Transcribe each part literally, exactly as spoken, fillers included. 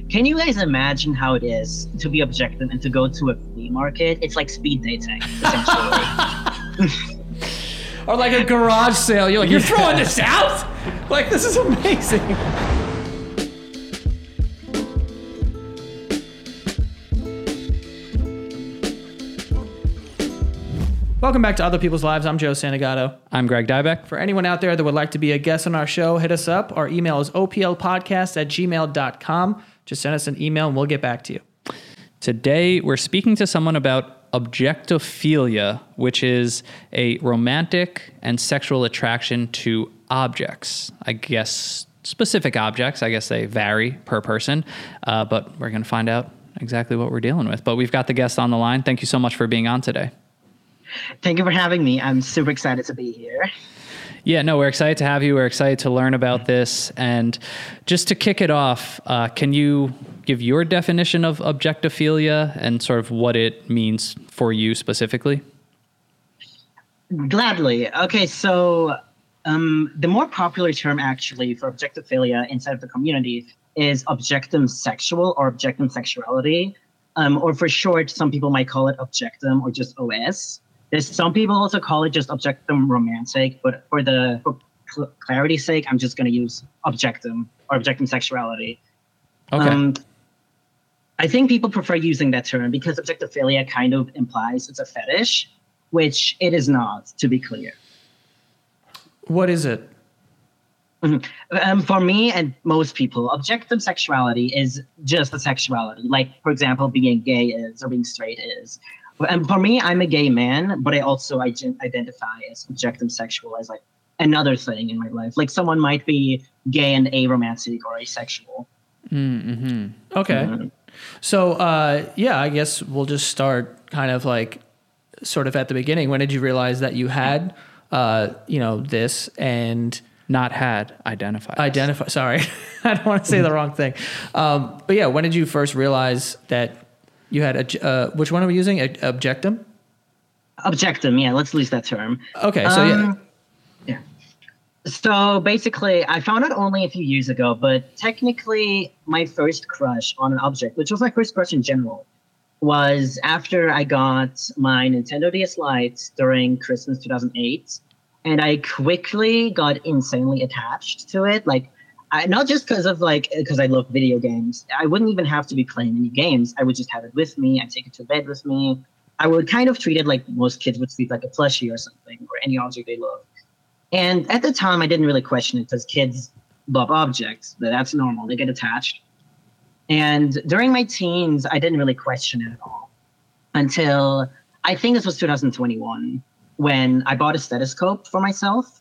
Can you guys imagine how it is to be objective and to go to a flea market? It's like speed dating, essentially. Or like a garage sale. You're like, you're throwing this out? Like, this is amazing. Welcome back to Other People's Lives. I'm Joe Santagato. I'm Greg Dybeck. For anyone out there that would like to be a guest on our show, hit us up. Our email is o p l podcast at gmail dot com. Just send us an email and we'll get back to you. Today, we're speaking to someone about objectophilia, which is a romantic and sexual attraction to objects. I guess specific objects. I guess they vary per person, uh, but we're going to find out exactly what we're dealing with. But we've got the guest on the line. Thank you so much for being on today. Thank you for having me. I'm super excited to be here. Yeah, no, we're excited to have you. We're excited to learn about this. And just to kick it off, uh, can you give your definition of objectophilia and sort of what it means for you specifically? Gladly. Okay, so um, the more popular term actually for objectophilia inside of the community is objectum sexual or objectum sexuality. Um, or for short, some people might call it objectum or just O S. There's some people also call it just objectum romantic, but for the for cl- clarity's sake, I'm just going to use objectum or objectum sexuality. Okay. Um, I think people prefer using that term because objectophilia kind of implies it's a fetish, which it is not, to be clear. What is it? Mm-hmm. Um, for me and most people, objectum sexuality is just a sexuality. Like, for example, being gay is or being straight is. And for me, I'm a gay man, but I also I identify as objectum sexual as like another thing in my life. Like someone might be gay and aromantic or asexual. Mm-hmm. Okay. Mm-hmm. So, uh, yeah, I guess we'll just start kind of like sort of at the beginning. When did you realize that you had, uh, you know, this and not had identified? Identify. Sorry, I don't want to say the wrong thing. Um, but yeah, when did you first realize that you had a, uh, which one are we using? A, objectum? Objectum, yeah, let's use that term. Okay, so um, yeah. Yeah. So basically, I found out only a few years ago, but technically my first crush on an object, which was my first crush in general, was after I got my Nintendo D S Lite during Christmas two thousand eight. And I quickly got insanely attached to it. Like, I, not just because of like, because I love video games. I wouldn't even have to be playing any games. I would just have it with me. I'd take it to bed with me. I would kind of treat it like most kids would treat like a plushie or something, or any object they love. And at the time, I didn't really question it because kids love objects. That's normal. They get attached. And during my teens, I didn't really question it at all until I think this was two thousand twenty-one when I bought a stethoscope for myself.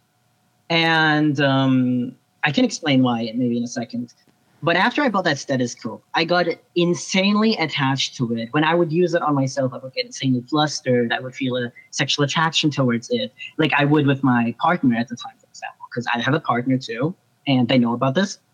And um, I can explain why maybe in a second. But after I bought that stethoscope, I got insanely attached to it. When I would use it on myself, I would get insanely flustered. I would feel a sexual attraction towards it, like I would with my partner at the time, for example, because I have a partner too, and they know about this.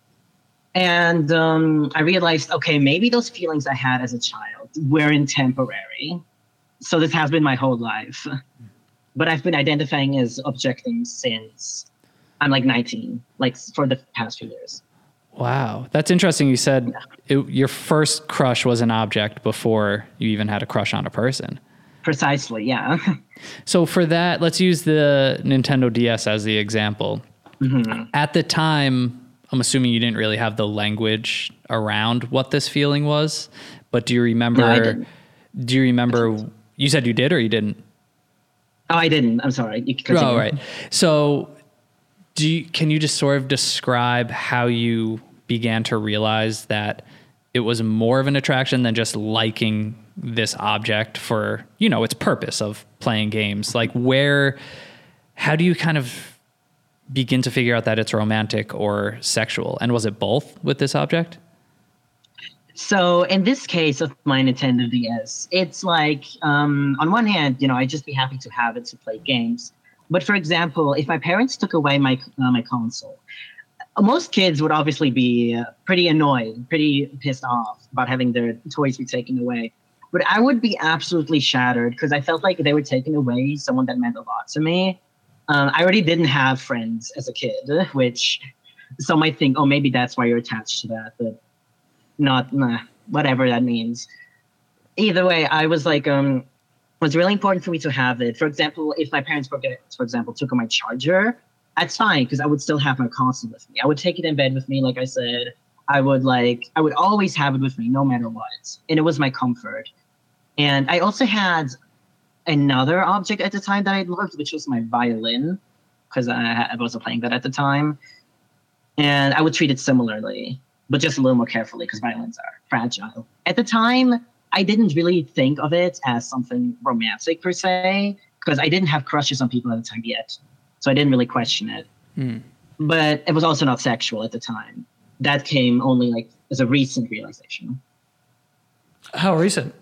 And um, I realized, okay, maybe those feelings I had as a child weren't temporary. So this has been my whole life. But I've been identifying as objectum since I'm like nineteen, like for the past few years. Wow. That's interesting. You said it, your first crush was an object before you even had a crush on a person. Precisely, yeah. So for that, let's use the Nintendo D S as the example. Mm-hmm. At the time, I'm assuming you didn't really have the language around what this feeling was, but do you remember, no, I didn't. do you remember, you said you did or you didn't? Oh, I didn't. I'm sorry. You can continue. Oh, right. So do you, can you just sort of describe how you began to realize that it was more of an attraction than just liking this object for, you know, its purpose of playing games? Like where, how do you kind of begin to figure out that it's romantic or sexual? And was it both with this object? So in this case of my Nintendo D S, it's like, um, on one hand, you know, I'd just be happy to have it to play games. But for example, if my parents took away my uh, my console, most kids would obviously be uh, pretty annoyed, pretty pissed off about having their toys be taken away. But I would be absolutely shattered because I felt like they were taking away someone that meant a lot to me. Um, I already didn't have friends as a kid, which some might think, oh, maybe that's why you're attached to that. But not nah, whatever that means. Either way, I was like, um, it was really important for me to have it. For example, if my parents forget, for example, took my charger, that's fine because I would still have my console with me. I would take it in bed with me, like I said. I would like, I would always have it with me, no matter what, and it was my comfort. And I also had another object at the time that I loved, which was my violin, because I, I was playing that at the time, and I would treat it similarly, but just a little more carefully because violins are fragile. At the time, I didn't really think of it as something romantic per se, because I didn't have crushes on people at the time yet, so I didn't really question it. Mm. But it was also not sexual at the time. That came only like as a recent realization. How recent?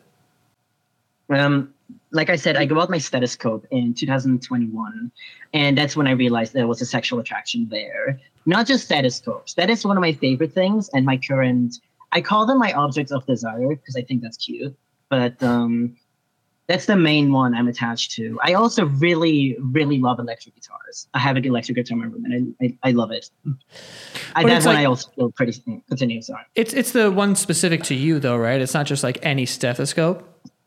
Um, like I said, I got my stethoscope in two thousand twenty-one, and that's when I realized there was a sexual attraction there. Not just stethoscopes. That is one of my favorite things, and my current, I call them my objects of desire because I think that's cute. But um, that's the main one I'm attached to. I also really, really love electric guitars. I have an electric guitar in my room, and I, I, I love it. I, that's one like, I also feel pretty. Continue, sorry. It's it's the one specific to you, though, right? It's not just like any stethoscope.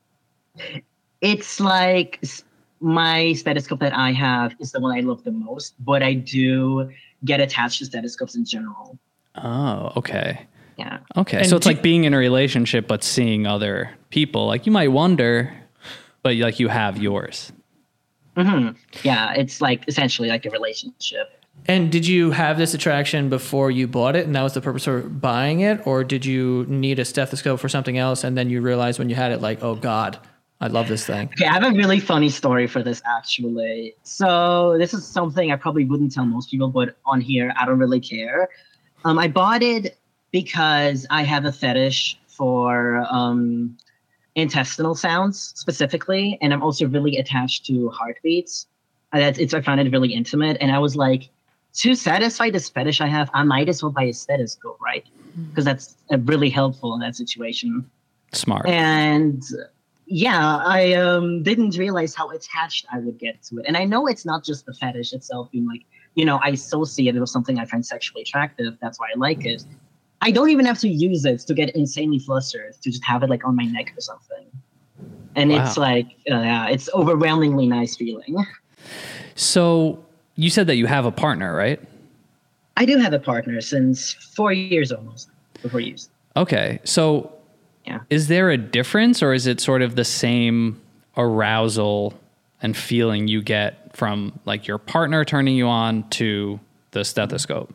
It's like my stethoscope that I have is the one I love the most, but I do get attached to stethoscopes in general. Oh, okay. Yeah. Okay. And so it's do, like being in a relationship, but seeing other people. Like you might wonder, but like you have yours. Mm-hmm. Yeah. It's like essentially like a relationship. And did you have this attraction before you bought it and that was the purpose of buying it? Or did you need a stethoscope for something else and then you realized when you had it like, oh God, I love this thing? Okay, I have a really funny story for this actually. So this is something I probably wouldn't tell most people, but on here, I don't really care. Um, I bought it because I have a fetish for um, intestinal sounds specifically. And I'm also really attached to heartbeats. That's, it's, I found it really intimate. And I was like, to satisfy this fetish I have, I might as well buy a stethoscope, right? Because that's uh, really helpful in that situation. Smart. And yeah, I um, didn't realize how attached I would get to it. And I know it's not just the fetish itself being like, you know, I associate it with something I find sexually attractive. That's why I like it. I don't even have to use it to get insanely flustered, to just have it like on my neck or something. And wow. It's like, uh, yeah, it's overwhelmingly nice feeling. So you said that you have a partner, right? I do have a partner since four years almost, for four years. Okay. So yeah. Is there a difference or is it sort of the same arousal and feeling you get from like your partner turning you on to the stethoscope?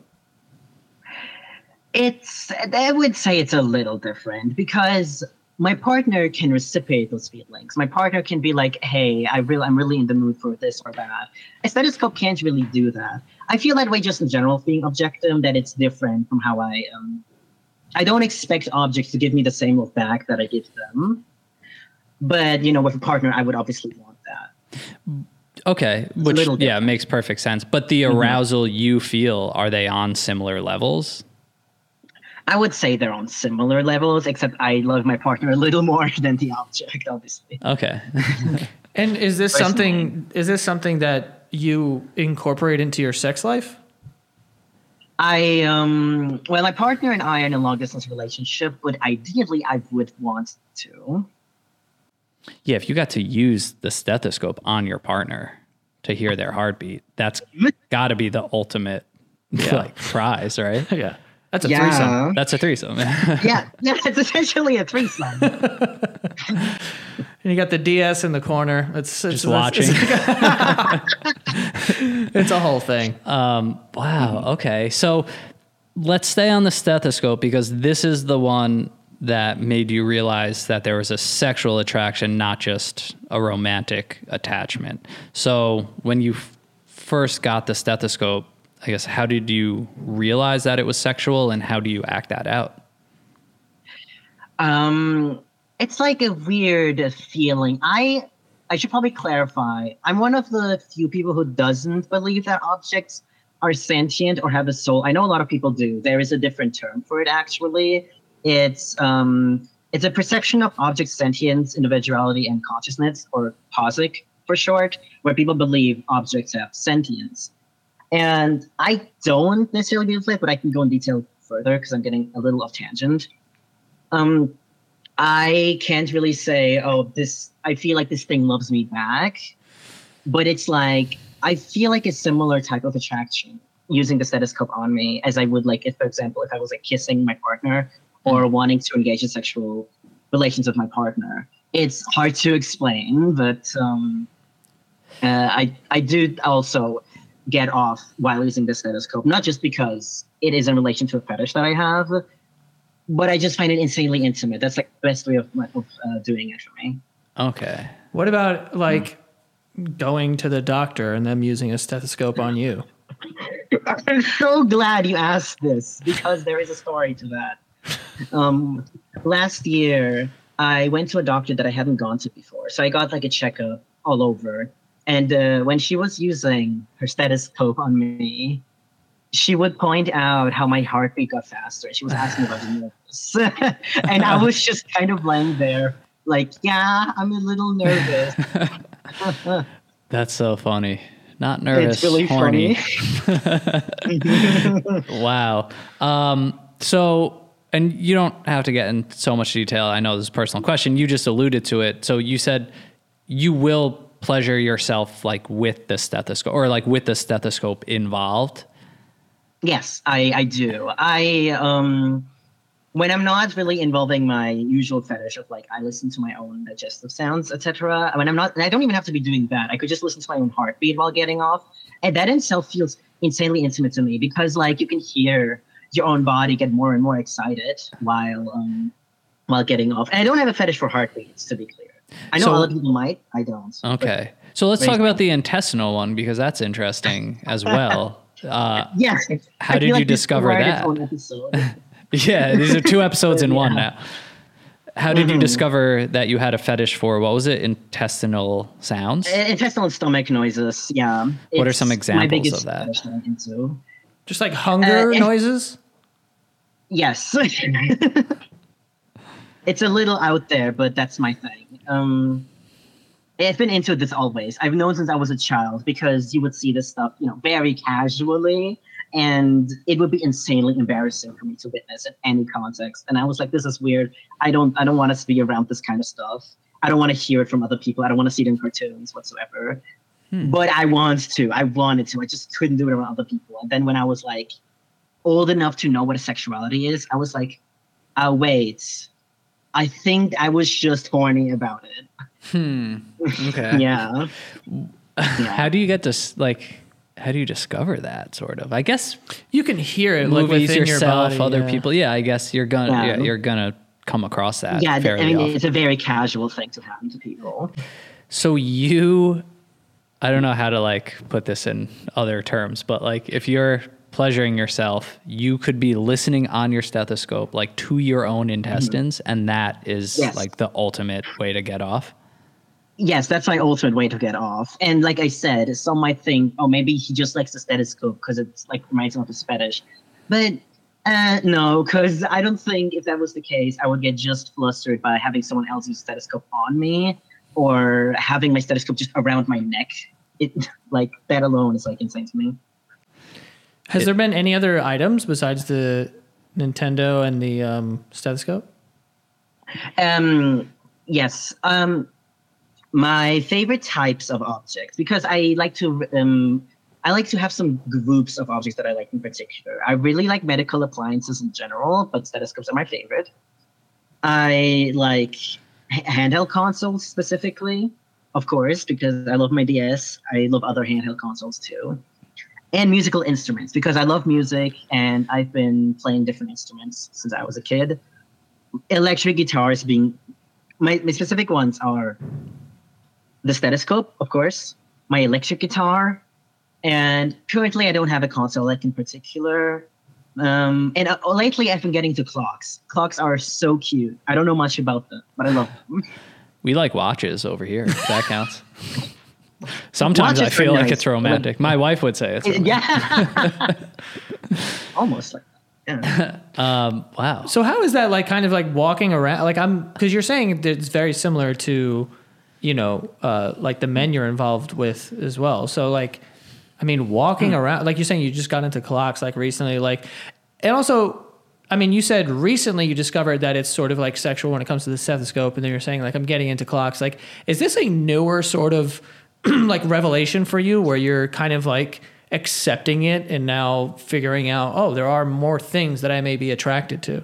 It's, I would say it's a little different because my partner can reciprocate those feelings. My partner can be like, hey, I really, I'm really in the mood for this or that. A stethoscope can't really do that. I feel that way just in general, being objective, that it's different from how I, um, I don't expect objects to give me the same look back that I give them. But, you know, with a partner, I would obviously want that. Okay, it's which, yeah, makes perfect sense. But the arousal mm-hmm. you feel, are they on similar levels? I would say they're on similar levels, except I love my partner a little more than the object, obviously. Okay. And is this Personally. something, is this something that you incorporate into your sex life? I, um, well, my partner and I are in a long distance relationship, but ideally I would want to. Yeah, if you got to use the stethoscope on your partner to hear their heartbeat, that's got to be the ultimate yeah. like prize, right? Yeah. That's a yeah. threesome. That's a threesome. yeah, yeah, it's essentially a threesome. And you got the D S in the corner. It's, it's just watching. It's, it's a whole thing. Um, wow. Okay. So let's stay on the stethoscope because this is the one that made you realize that there was a sexual attraction, not just a romantic attachment. So when you f- first got the stethoscope, I guess, how did you realize that it was sexual and how do you act that out? Um, it's like a weird feeling. I I should probably clarify. I'm one of the few people who doesn't believe that objects are sentient or have a soul. I know a lot of people do. There is a different term for it, actually. It's um, it's a perception of object sentience, individuality, and consciousness, or POSIC for short, where people believe objects have sentience. And I don't necessarily believe it, but I can go in detail further because I'm getting a little off tangent. Um, I can't really say, oh, this, I feel like this thing loves me back, but it's like, I feel like a similar type of attraction using the stethoscope on me as I would like, if, for example, if I was like kissing my partner or mm. wanting to engage in sexual relations with my partner. It's hard to explain, but um, uh, I, I do also get off while using the stethoscope, not just because it is in relation to a fetish that I have, but I just find it insanely intimate. That's like the best way of, of uh, doing it for me. Okay. What about like mm. going to the doctor and them using a stethoscope on you? I'm so glad you asked this because there is a story to that. Um, last year, I went to a doctor that I hadn't gone to before. So I got like a checkup all over. And uh, when she was using her stethoscope on me, she would point out how my heartbeat got faster. She was asking about the nervous. And I was just kind of laying there like, yeah, I'm a little nervous. That's so funny. Not nervous, it's really horny. Funny. Wow. Um, so, and you don't have to get in so much detail. I know this is a personal question. You just alluded to it. So you said you will pleasure yourself like with the stethoscope or like with the stethoscope involved. Yes, I, I do. I, um, when I'm not really involving my usual fetish of like, I listen to my own digestive sounds, et cetera. When I'm not, and I don't even have to be doing that. I could just listen to my own heartbeat while getting off. And that in itself feels insanely intimate to me because like you can hear your own body get more and more excited while, um, while getting off. And I don't have a fetish for heartbeats, to be clear. I know So- other people might, I don't. Okay. So let's talk about the intestinal one because that's interesting as well. Uh, Yes. How I did feel you like this discover could write that? its own episode. yeah, these are two episodes in one Yeah. now. How did you Mhm. discover that you had a fetish for, what was it, intestinal sounds? Uh, Intestinal and stomach noises, yeah. What are It's some my examples biggest of that? fetish I'm into. Just like hunger Uh, noises? Yes. It's a little out there, but that's my thing. Um, I've been into this always. I've known since I was a child because you would see this stuff, you know, very casually, and it would be insanely embarrassing for me to witness in any context. And I was like, this is weird. I don't I don't want to be around this kind of stuff. I don't want to hear it from other people. I don't want to see it in cartoons whatsoever. Hmm. But I want to. I wanted to. I just couldn't do it around other people. And then when I was like old enough to know what a sexuality is, I was like, oh, wait. I think I was just horny about it. Hmm. Okay. yeah. yeah. How do you get to s- like? How do you discover that sort of? I guess You can hear it like movies, within yourself, your body, other yeah. people. Yeah, I guess you're gonna Yeah. yeah, you're gonna come across that. Yeah, fairly I mean, often. it's a very casual thing to happen to people. So you, I don't know how to like put this in other terms, but like if you're pleasuring yourself, you could be listening on your stethoscope like to your own intestines, mm-hmm. and that is Yes. like the ultimate way to get off. Yes, that's my ultimate way to get off. And like I said, some might think, oh, maybe he just likes the stethoscope because it's like reminds him of his fetish. But uh, no, because I don't think if that was the case, I would get just flustered by having someone else use stethoscope on me or having my stethoscope just around my neck. It like that alone is like insane to me. Has It- there been any other items besides the Nintendo and the um, stethoscope? Um, yes. Um, my favorite types of objects, because I like to, um, I like to have some groups of objects that I like in particular. I really like medical appliances in general, but stethoscopes are my favorite. I like h- handheld consoles specifically, of course, because I love my D S. I love other handheld consoles too. And musical instruments, because I love music and I've been playing different instruments since I was a kid. Electric guitars being, my, my specific ones are the stethoscope, of course, my electric guitar, and currently I don't have a console like in particular. Um, and uh, lately I've been getting to clocks. Clocks are so cute. I don't know much about them, but I love them. We like watches over here. If that counts. Sometimes Watches I feel are like nice. it's romantic. My wife would say it's romantic. Yeah. Almost like that. Yeah. Um, wow. So how is that like kind of like walking around? Like I'm, because you're saying that it's very similar to, you know, uh, like the men you're involved with as well. So like, I mean, walking Hmm. around, like you're saying, you just got into clocks like recently, like, and also I mean, you said recently you discovered that it's sort of like sexual when it comes to the stethoscope, and then you're saying like I'm getting into clocks. Like, is this a newer sort of like revelation for you, where you're kind of like accepting it and now figuring out, oh, there are more things that I may be attracted to?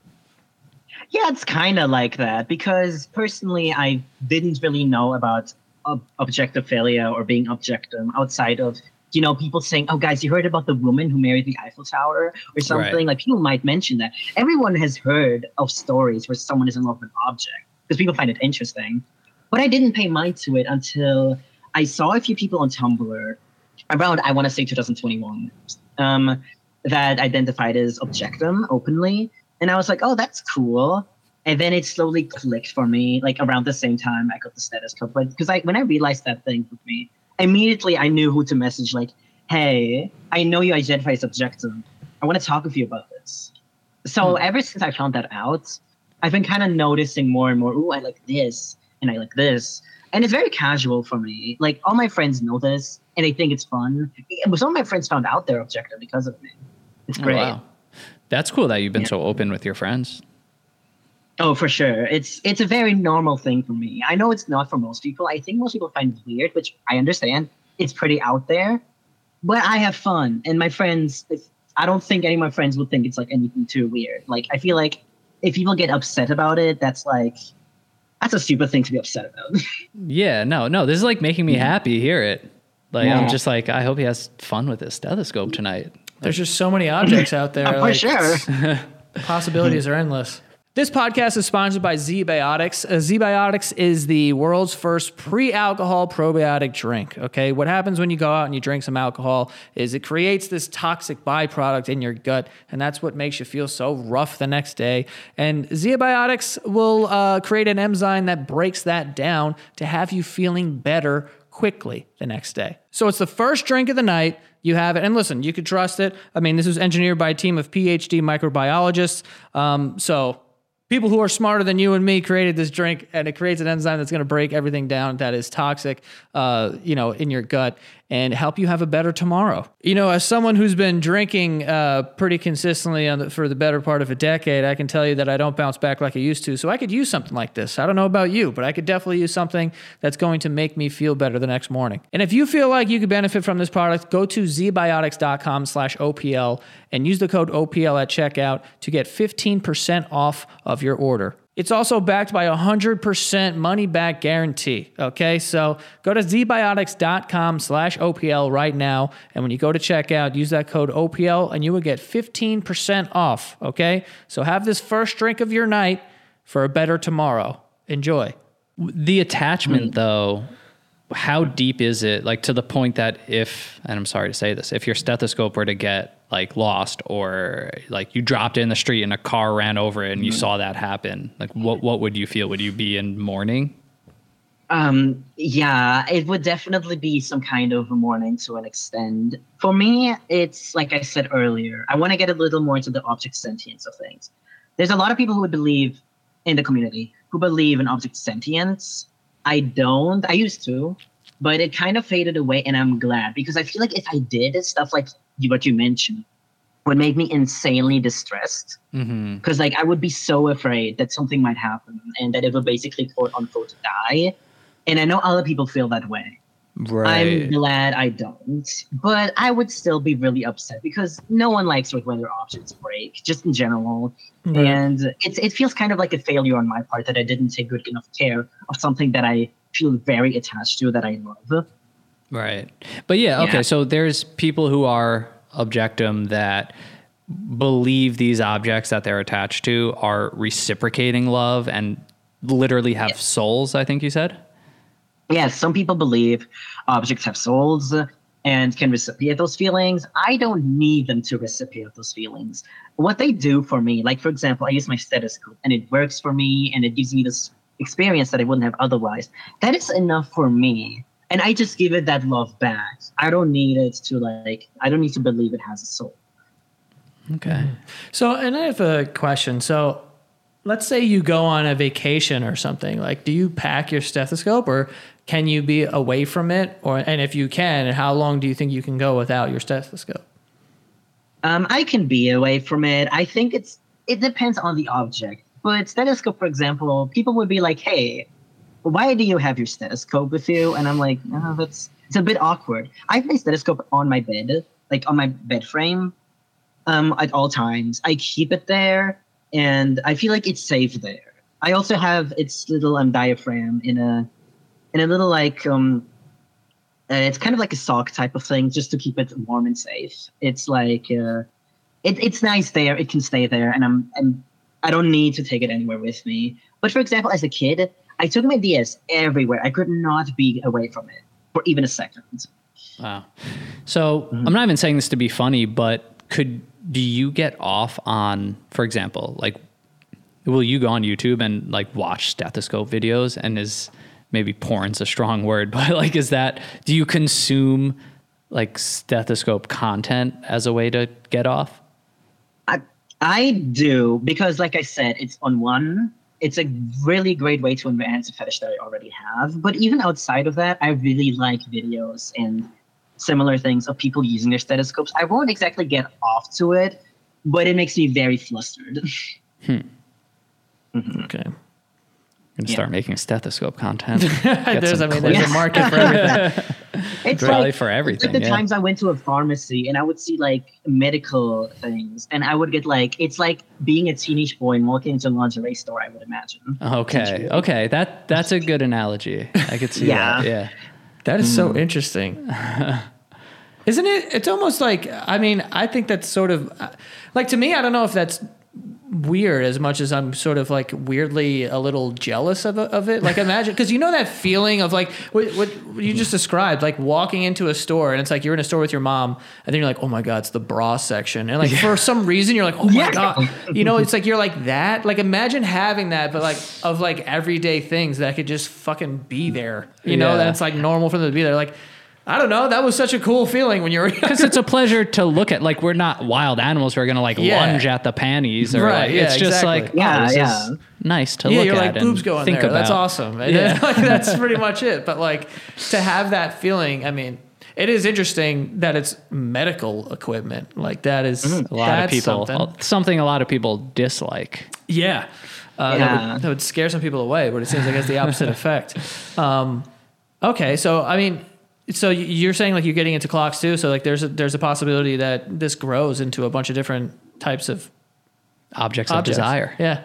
Yeah, it's kind of like that, because personally, I didn't really know about ob- objectophilia or being objectum outside of, you know, people saying, oh, guys, you heard about the woman who married the Eiffel Tower or something? Right. Like, people might mention that. Everyone has heard of stories where someone is in love with an object because people find it interesting. But I didn't pay mind to it until I saw a few people on Tumblr around, I want to say two thousand twenty-one, um, that identified as objectum openly. And I was like, oh, that's cool. And then it slowly clicked for me, like around the same time I got the stethoscope. But because I, when I realized that thing with me, immediately I knew who to message. Like, hey, I know you identify as objectum. I want to talk with you about this. So hmm. ever since I found that out, I've been kind of noticing more and more, ooh, I like this and I like this. And it's very casual for me. Like, all my friends know this and they think it's fun. Some of my friends found out they're objective because of me. It's great. Oh, wow. That's cool that you've been yeah. so open with your friends. Oh, for sure. It's it's a very normal thing for me. I know it's not for most people. I think most people find it weird, which I understand. It's pretty out there. But I have fun. And my friends, I don't think any of my friends would think it's like anything too weird. Like, I feel like if people get upset about it, that's like, that's a stupid thing to be upset about. Yeah, no, no. This is like making me happy to hear it. Like, yeah. I'm just like, I hope he has fun with his stethoscope tonight. There's just so many objects out there. For like, sure. Possibilities are endless. This podcast is sponsored by ZBiotics. Uh, ZBiotics is the world's first pre-alcohol probiotic drink, okay? What happens when you go out and you drink some alcohol is it creates this toxic byproduct in your gut, and that's what makes you feel so rough the next day. And ZBiotics will uh, create an enzyme that breaks that down to have you feeling better quickly the next day. So it's the first drink of the night. You have it. And listen, you could trust it. I mean, this was engineered by a team of P H D microbiologists. Um, so people who are smarter than you and me created this drink, and it creates an enzyme that's going to break everything down that is toxic, uh, you know, in your gut and help you have a better tomorrow. You know, as someone who's been drinking uh, pretty consistently on the, for the better part of a decade, I can tell you that I don't bounce back like I used to. So I could use something like this. I don't know about you, but I could definitely use something that's going to make me feel better the next morning. And if you feel like you could benefit from this product, go to zbiotics.com slash OPL and use the code O P L at checkout to get fifteen percent off of your order. It's also backed by a one hundred percent money-back guarantee, okay? So go to zbiotics.com slash OPL right now, and when you go to checkout, use that code O P L, and you will get fifteen percent off, okay? So have this first drink of your night for a better tomorrow. Enjoy. The attachment, though, how deep is it? Like, to the point that if, and I'm sorry to say this, if your stethoscope were to get like lost, or like you dropped it in the street and a car ran over it and you mm-hmm. saw that happen, like what what would you feel? Would you be in mourning? Um, yeah, it would definitely be some kind of mourning to an extent. For me, it's like I said earlier, I want to get a little more into the object sentience of things. There's a lot of people who would believe in the community who believe in object sentience. I don't. I used to, but it kind of faded away, and I'm glad, because I feel like if I did stuff like what you mentioned would make me insanely distressed, because mm-hmm. like I would be so afraid that something might happen and that it would basically quote unquote die. And I know other people feel that way. Right. I'm glad I don't, but I would still be really upset because no one likes when their objects break, just in general. Right. And it's it feels kind of like a failure on my part that I didn't take good enough care of something that I feel very attached to, that I love. Right. But yeah, okay. Yeah. So there's people who are objectum that believe these objects that they're attached to are reciprocating love and literally have yes. souls, I think you said? Yes, some people believe objects have souls and can reciprocate those feelings. I don't need them to reciprocate those feelings. What they do for me, like, for example, I use my stethoscope and it works for me and it gives me this experience that I wouldn't have otherwise. That is enough for me. And I just give it that love back. I don't need it to like, I don't need to believe it has a soul. Okay. So, and I have a question. So let's say you go on a vacation or something. Like, do you pack your stethoscope, or can you be away from it? Or, and if you can, how long do you think you can go without your stethoscope? Um, I can be away from it. I think it's it depends on the object. But stethoscope, for example, people would be like, hey, why do you have your stethoscope with you? And I'm like, oh, that's it's a bit awkward. I have my stethoscope on my bed, like on my bed frame, um, at all times. I keep it there, and I feel like it's safe there. I also have its little um, diaphragm in a in a little like um, uh, it's kind of like a sock type of thing, just to keep it warm and safe. It's like uh, it, it's nice there. It can stay there, and I'm, I'm I don't need to take it anywhere with me. But for example, as a kid, I took my D S everywhere. I could not be away from it for even a second. Wow. So mm-hmm. I'm not even saying this to be funny, but could do you get off on, for example, like, will you go on YouTube and like watch stethoscope videos? And is maybe porn's a strong word, but like, is that, do you consume like stethoscope content as a way to get off? I I do, because like I said, it's on one. It's a really great way to advance a fetish that I already have. But even outside of that, I really like videos and similar things of people using their stethoscopes. I won't exactly get off to it, but it makes me very flustered. Hmm. Mm-hmm. Okay. I'm gonna yeah. start making stethoscope content. there's, I mean, there's a market for everything. It's probably like, for everything. Like the yeah. times I went to a pharmacy and I would see like medical things, and I would get like, it's like being a teenage boy and walking into a lingerie store, I would imagine. Okay. Okay. That that's a good analogy. I could see yeah. that. Yeah. That is mm. so interesting. Isn't it? It's almost like, I mean, I think that's sort of like, to me, I don't know if that's weird as much as I'm sort of like weirdly a little jealous of, of it. Like, imagine, because you know that feeling of like what, what you just described, like walking into a store and it's like you're in a store with your mom and then you're like, oh my God, it's the bra section. And like yeah. for some reason you're like, oh my yeah. God, you know, it's like you're like that. Like, imagine having that, but like of like everyday things that could just fucking be there, you know, yeah. that it's like normal for them to be there. Like, I don't know. That was such a cool feeling when you were, because it's a pleasure to look at. Like, we're not wild animals who are going to like yeah. lunge at the panties, or right, like, yeah, it's just exactly. like, yeah, oh, this yeah. is nice to yeah, look you're at. like, boobs going there. About. That's awesome. And yeah. like, that's pretty much it. But like, to have that feeling, I mean, it is interesting that it's medical equipment. Like, that is mm-hmm. a lot of people, something. something a lot of people dislike. Yeah. Uh, yeah. That would, that would scare some people away, but it seems like it's the opposite effect. Um, okay. So, I mean, so you're saying like you're getting into clocks too. So like there's a, there's a possibility that this grows into a bunch of different types of objects, objects. of desire. Yeah.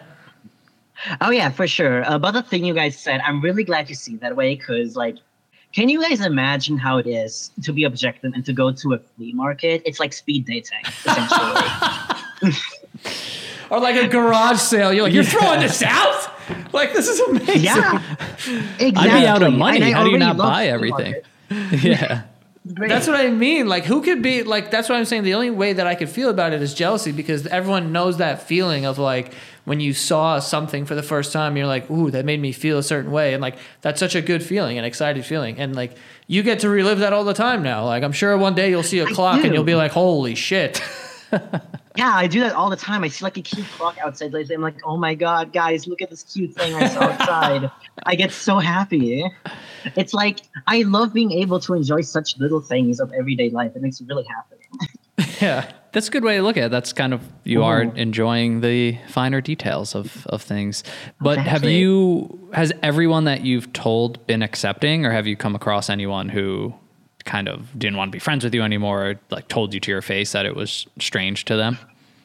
Oh yeah, for sure. About the thing you guys said, I'm really glad you see that way, because like, can you guys imagine how it is to be objective and to go to a flea market? It's like speed dating, essentially. Or like a garage sale. You're like, you're throwing this out? Like, this is amazing. Yeah, exactly. I'd be out of money. And How do you not love buy everything? Yeah. Great. That's what I mean. Like, who could be like, that's what I'm saying. The only way that I could feel about it is jealousy, because everyone knows that feeling of like when you saw something for the first time, you're like, ooh, that made me feel a certain way. And like, that's such a good feeling, an excited feeling. And like, you get to relive that all the time now. Like, I'm sure one day you'll see a I clock do. and you'll be like, holy shit. Yeah, I do that all the time. I see like a cute clock outside lately. I'm like, oh my God, guys, look at this cute thing I saw outside. I get so happy. It's like, I love being able to enjoy such little things of everyday life. It makes me really happy. Yeah, that's a good way to look at it. That's kind of, you Ooh. are enjoying the finer details of, of things. But Exactly. have you, has everyone that you've told been accepting, or have you come across anyone who kind of didn't want to be friends with you anymore, or like told you to your face that it was strange to them?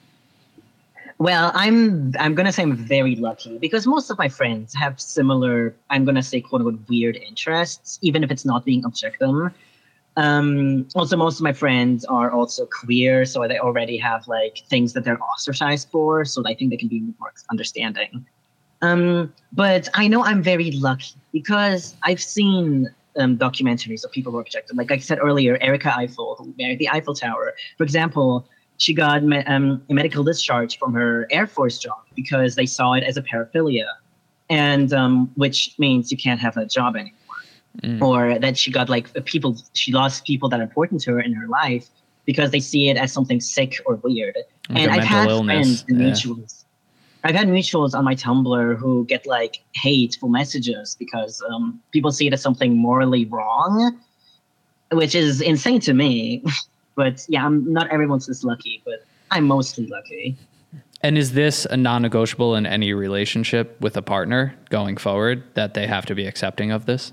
Well, I'm I'm gonna say I'm very lucky, because most of my friends have similar, I'm gonna say, quote unquote, weird interests, even if it's not being objective. Um, also, most of my friends are also queer, so they already have like things that they're ostracized for, so I think they can be more understanding. Um, but I know I'm very lucky, because I've seen um, documentaries of people who are objective. Like I said earlier, Erica Eiffel, who married the Eiffel Tower, for example. She got me- um, a medical discharge from her Air Force job because they saw it as a paraphilia, and um, which means you can't have a job anymore. Mm. Or that she got like people, she lost people that are important to her in her life because they see it as something sick or weird. Like and I've had illness. friends and yeah. mutuals. I've had mutuals on my Tumblr who get like hateful messages because um, people see it as something morally wrong, which is insane to me. But yeah, I'm not everyone's this lucky, but I'm mostly lucky. And is this a non-negotiable in any relationship with a partner going forward, that they have to be accepting of this?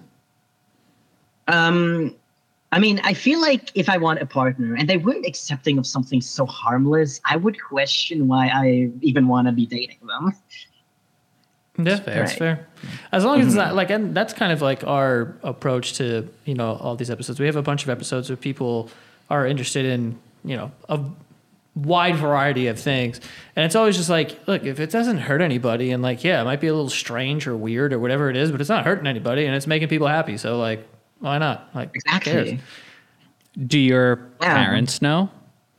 Um, I mean, I feel like if I want a partner and they weren't accepting of something so harmless, I would question why I even want to be dating them. Yeah, That's fair. that's fair. As long as it's not like, and that's kind of like our approach to, you know, all these episodes. We have a bunch of episodes where people are interested in, you know, a wide variety of things. And it's always just like, look, if it doesn't hurt anybody and like, yeah, it might be a little strange or weird or whatever it is, but it's not hurting anybody and it's making people happy. So like, why not? Like, Exactly. who cares? Do your Yeah. parents know?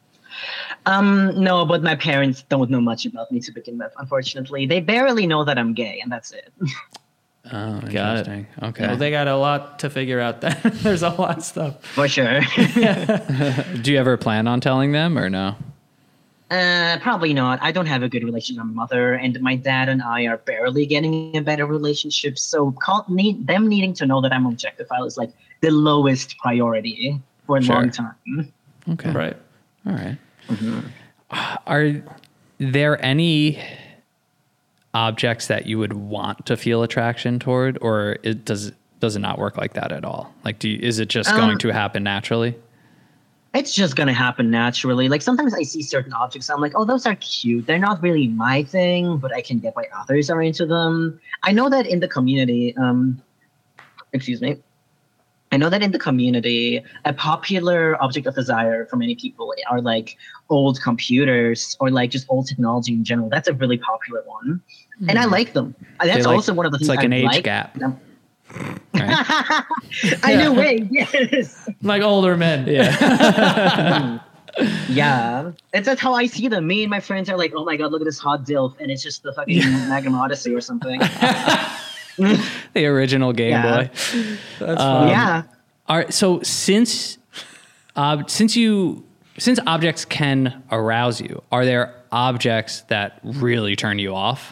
Um, no, but my parents don't know much about me to begin with, unfortunately. They barely know that I'm gay, and that's it. Oh, Got it. interesting. Okay. Well, they got a lot to figure out then. There's a lot of stuff. For sure. Do you ever plan on telling them or no? Uh, probably not. I don't have a good relationship with my mother, and my dad and I are barely getting a better relationship. So call, need, them needing to know that I'm objectified is like the lowest priority for a Sure. long time. Okay. Right. All right. Are there any objects that you would want to feel attraction toward, or it does does it not work like that at all? Like, do you, is it just Um, going to happen naturally? It's just gonna happen naturally. Like sometimes I see certain objects, I'm like, oh, those are cute. They're not really my thing, but I can get why others are into them. I know that in the community, um, excuse me. I know that in the community, a popular object of desire for many people are like old computers or like just old technology in general. That's a really popular one, and I like them. That's like- also one of the it's things like an I age like. gap. Um, Right? I know way, yes. Like older men. Yeah. Yeah, it's that's how I see them. Me and my friends are like, "Oh my god, look at this hot dilf," and it's just the fucking Magnum Odyssey or something. The original Game Yeah. Boy. That's Um, fun. Yeah, All right. So since uh, since you since objects can arouse you, are there objects that really turn you off?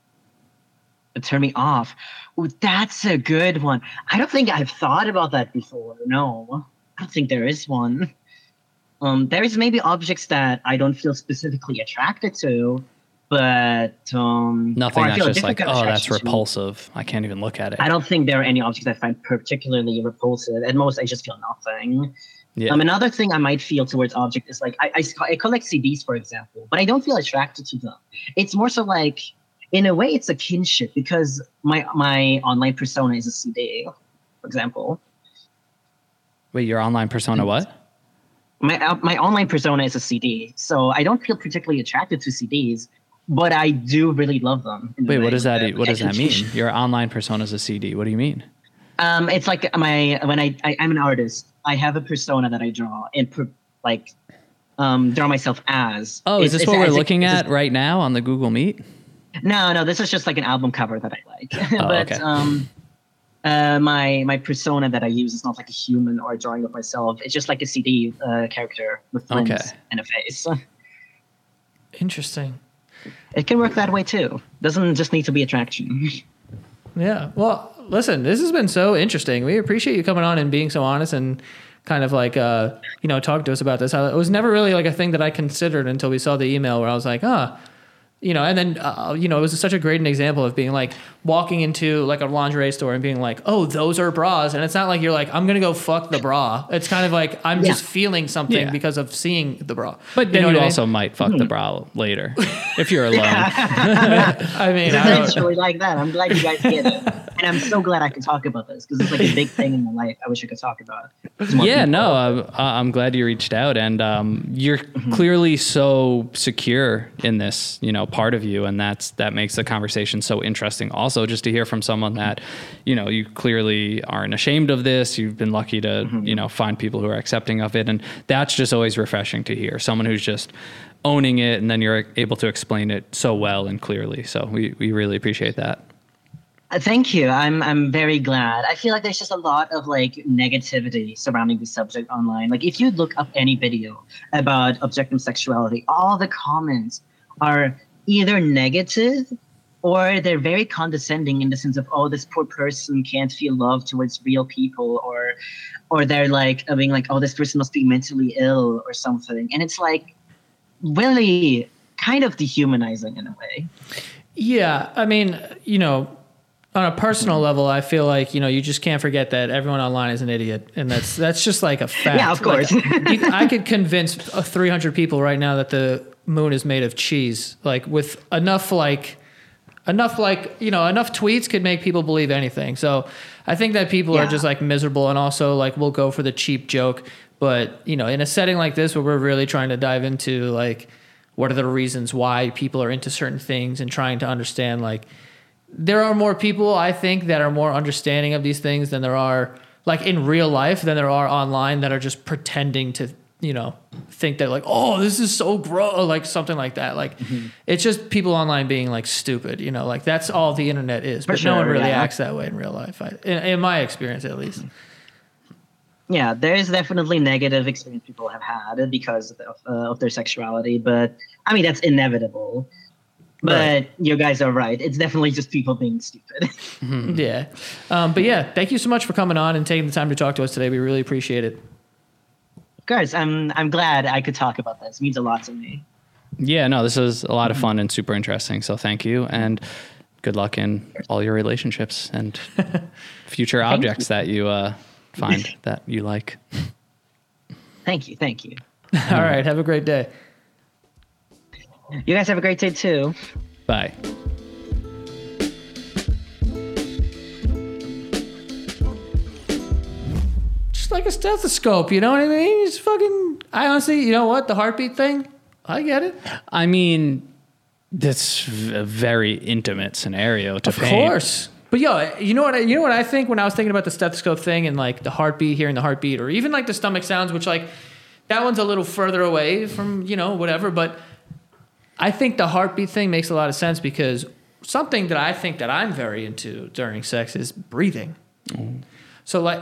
it turned me off. Ooh, that's a good one. I don't think I've thought about that before. No, I don't think there is one. Um, there's maybe objects that I don't feel specifically attracted to, but um, Nothing or I that's feel a just like, different kind of oh, that's attraction to. repulsive. I can't even look at it. I don't think there are any objects I find particularly repulsive. At most, I just feel nothing. Yeah. Um, another thing I might feel towards object is like I, I, I collect C Ds, for example, but I don't feel attracted to them. It's more so like, in a way, it's a kinship because my my online persona is a C D, for example. Wait, your online persona what? My uh, my online persona is a C D, so I don't feel particularly attracted to C Ds, but I do really love them. in a Wait, way what does that? that What I does can that mean? change. Your online persona is a C D. What do you mean? Um, it's like my when I, I I'm an artist. I have a persona that I draw and per, like um draw myself as. Oh, is It's- this it's what we're as a- looking it's at a- right now on the Google Meet? No, no, this is just like an album cover that I like. Oh, but okay. um, uh, my my persona that I use is not like a human or a drawing of myself. It's just like a C D uh, character with limbs Okay. and a face. Interesting. It can work that way too. Doesn't just need to be attraction. Yeah. Well, listen, this has been so interesting. We appreciate you coming on and being so honest and kind of like, uh, you know, talk to us about this. It was never really like a thing that I considered until we saw the email where I was like, ah, you know, and then, uh, you know, it was such a great example of being like walking into like a lingerie store and being like, oh, those are bras. And it's not like you're like, I'm going to go fuck the bra. It's kind of like, I'm Yeah. just feeling something Yeah. because of seeing the bra. But then know you, what I mean? also might fuck the bra later if you're alone. I mean, I don't, Essentially like that. I'm glad you guys get it. And I'm so glad I can talk about this because it's like a big thing in my life. I wish I could talk about. to more Yeah, people. no, I'm, I'm glad you reached out, and um, you're clearly so secure in this, you know, part of you, and that's that makes the conversation so interesting. Also, just to hear from someone that, you know, you clearly aren't ashamed of this. You've been lucky to, you know, find people who are accepting of it, and that's just always refreshing to hear. Someone who's just owning it, and then you're able to explain it so well and clearly. So we we really appreciate that. Uh, Thank you. I'm I'm very glad. I feel like there's just a lot of like negativity surrounding the subject online. Like if you look up any video about objective sexuality, all the comments are either negative or they're very condescending in the sense of, oh, this poor person can't feel love towards real people, or or they're like uh, being like, oh, this person must be mentally ill or something. And it's like, really, kind of dehumanizing in a way. Yeah, I mean, you know, on a personal level, I feel like, you know, you just can't forget that everyone online is an idiot, and that's that's just like a fact. Yeah, of course. Like, you, I could convince three hundred people right now that the moon is made of cheese, like with enough like enough like you know enough tweets could make people believe anything. So I think that people yeah. are just like miserable, and also like will go for the cheap joke. But you know, in a setting like this where we're really trying to dive into like what are the reasons why people are into certain things and trying to understand, like, there are more people, I think, that are more understanding of these things than there are, like, in real life, than there are online that are just pretending to, you know, think that, like, oh, this is so gross, like something like that. Like, mm-hmm. it's just people online being, like, stupid, you know, like, that's all the internet is. But sure, no one really yeah. acts that way in real life, I, in, in my experience, at least. Yeah, there's definitely negative experience people have had because of, uh, of their sexuality, but, I mean, that's inevitable. But right. you guys are right. It's definitely just people being stupid. Mm-hmm. Yeah. Um, but yeah, thank you so much for coming on and taking the time to talk to us today. We really appreciate it. Of course. I'm I'm glad I could talk about this. It means a lot to me. Yeah, no, this was a lot of fun and super interesting. So thank you. And good luck in all your relationships and future objects you. that you uh, find that you like. Thank you. Thank you. All right. Have a great day. You guys have a great day too. Bye. Just like a stethoscope, you know what I mean? It's fucking, I honestly, you know what? The heartbeat thing, I get it. I mean, that's a very intimate scenario to of paint. Of course. But yo, you know what? I, you know what I think when I was thinking about the stethoscope thing and like the heartbeat, hearing the heartbeat, or even like the stomach sounds, which like that one's a little further away from, you know, whatever, but I think the heartbeat thing makes a lot of sense because something that I think that I'm very into during sex is breathing. Mm. So like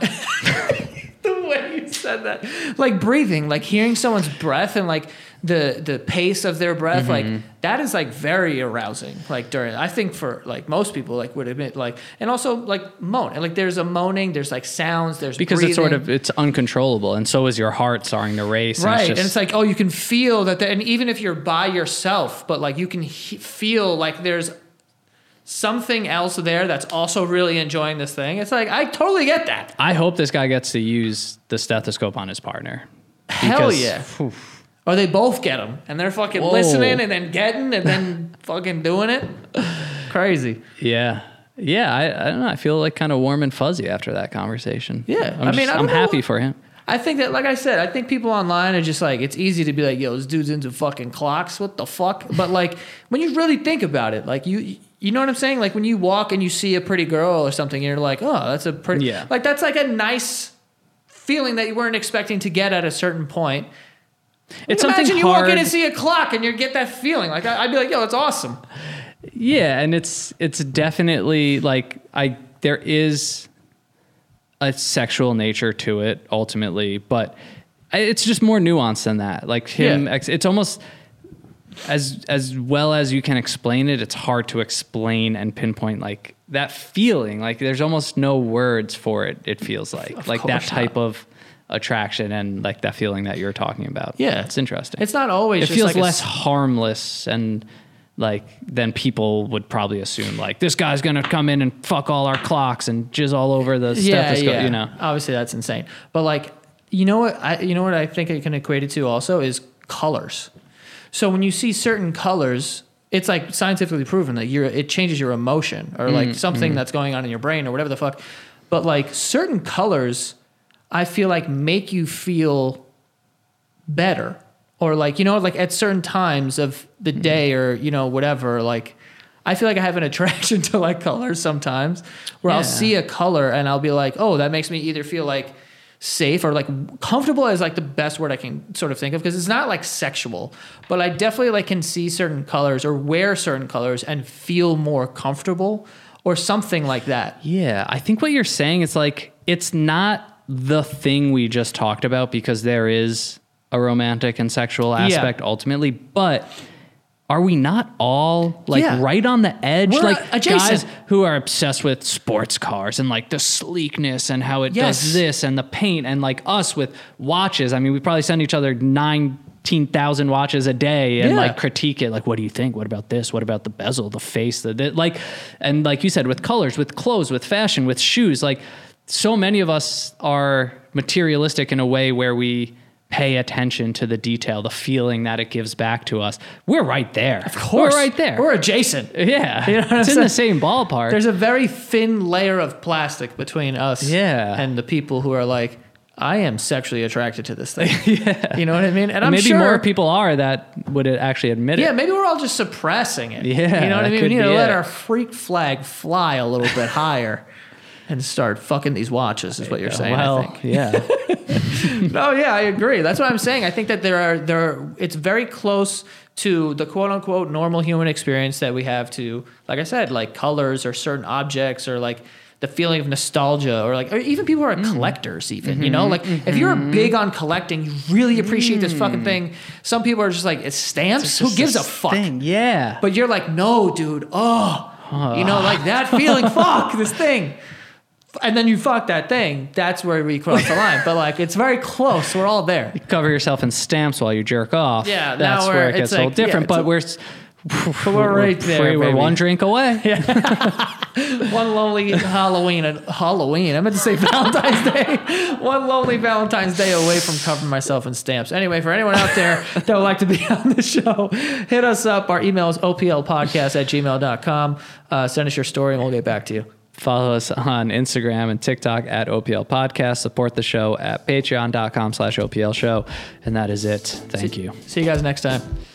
the way you said that, like breathing, like hearing someone's breath and like the the pace of their breath, mm-hmm. like that is like very arousing. Like during, I think for like most people like would admit like, and also like moan, and like there's a moaning, there's like sounds, there's because breathing. it's sort of it's uncontrollable, and so is your heart starting to race, right? And it's, just, and it's like oh, you can feel that, the, and even if you're by yourself, but like you can he- feel like there's something else there that's also really enjoying this thing. It's like I totally get that. I hope this guy gets to use the stethoscope on his partner. Hell yeah. Whew. Or they both get them, and they're fucking Whoa. listening and then getting and then fucking doing it. Crazy. Yeah. Yeah, I, I don't know. I feel like kind of warm and fuzzy after that conversation. Yeah. I'm I mean, just, I I'm know. happy for him. I think that, like I said, I think people online are just like, it's easy to be like, yo, this dude's into fucking clocks. What the fuck? But like, when you really think about it, like you, you know what I'm saying? Like when you walk and you see a pretty girl or something, and you're like, oh, that's a pretty, yeah. like that's like a nice feeling that you weren't expecting to get at a certain point. It's like, imagine you hard. walk in and see a clock and you get that feeling. Like I'd be like, yo, it's awesome. Yeah, and it's it's definitely like I there is a sexual nature to it ultimately, but it's just more nuanced than that. Like him, yeah. it's almost as as well as you can explain it. It's hard to explain and pinpoint like that feeling. Like there's almost no words for it. It feels like of like that type not. of attraction and like that feeling that you're talking about. Yeah, it's interesting. It's not always. It just feels like less a, harmless and. Like, then people would probably assume, like, this guy's going to come in and fuck all our clocks and jizz all over the yeah, stethoscope, yeah. you know? Obviously, that's insane. But, like, you know what I, you know what I think it can equate it to also is colors. So when you see certain colors, it's, like, scientifically proven that you're, it changes your emotion or, like, mm, something mm. that's going on in your brain or whatever the fuck. But, like, certain colors, I feel like, make you feel better. Or like, you know, like at certain times of the day or, you know, whatever, like I feel like I have an attraction to like colors sometimes where yeah. I'll see a color and I'll be like, oh, that makes me either feel like safe or like comfortable is like the best word I can sort of think of because it's not like sexual, but I definitely like can see certain colors or wear certain colors and feel more comfortable or something like that. Yeah. I think what you're saying is like, it's not the thing we just talked about because there is a romantic and sexual aspect yeah. ultimately, but are we not all like yeah. right on the edge? We're like adjacent. Guys who are obsessed with sports cars and like the sleekness and how it yes. does this and the paint and like us with watches. I mean, we probably send each other nine fifteen thousand watches a day and Yeah. like critique it. Like, what do you think? What about this? What about the bezel, the face, the, the like, and like you said, with colors, with clothes, with fashion, with shoes, like so many of us are materialistic in a way where we pay attention to the detail, the feeling that it gives back to us. We're right there. Of course. We're right there. We're adjacent. Yeah. You know what I'm it's in saying? the same ballpark. There's a very thin layer of plastic between us Yeah. and the people who are like, I am sexually attracted to this thing. yeah. You know what I mean? And I'm Maybe sure more people are that would actually admit Yeah, it. maybe we're all just suppressing it. Yeah, You know what I that mean? We could need to be let it. our freak flag fly a little bit higher and start fucking these watches is what you're saying, well, I think. yeah. No, yeah, I agree. That's what I'm saying. I think that there are there are, it's very close to the quote unquote normal human experience that we have to, like I said, like colors or certain objects or like the feeling of nostalgia or like or even people who are collectors even, you know? Like if you're big on collecting, you really appreciate this fucking thing. Some people are just like, it's stamps? Who gives a fuck? Thing. Yeah. But you're like, no, dude. Oh, you know, like that feeling. Fuck this thing. And then you fuck that thing. That's where we cross the line. But like, it's very close. We're all there. Cover yourself in stamps while you jerk off. Yeah, that's now where we're- it gets it's a little like- yeah, different. it's but a- we're s- But we're right there, free- We're baby. one drink away. One lonely Halloween. Halloween. I meant to say Valentine's Day. One lonely Valentine's Day away from covering myself in stamps. Anyway, for anyone out there that would like to be on the show, hit us up. Our email is o p l podcast at gmail dot com. Uh, send us your story and we'll get back to you. Follow us on Instagram and TikTok at O P L Podcast. Support the show at patreon dot com slash O P L show. And that is it. Thank See- you. See you guys next time.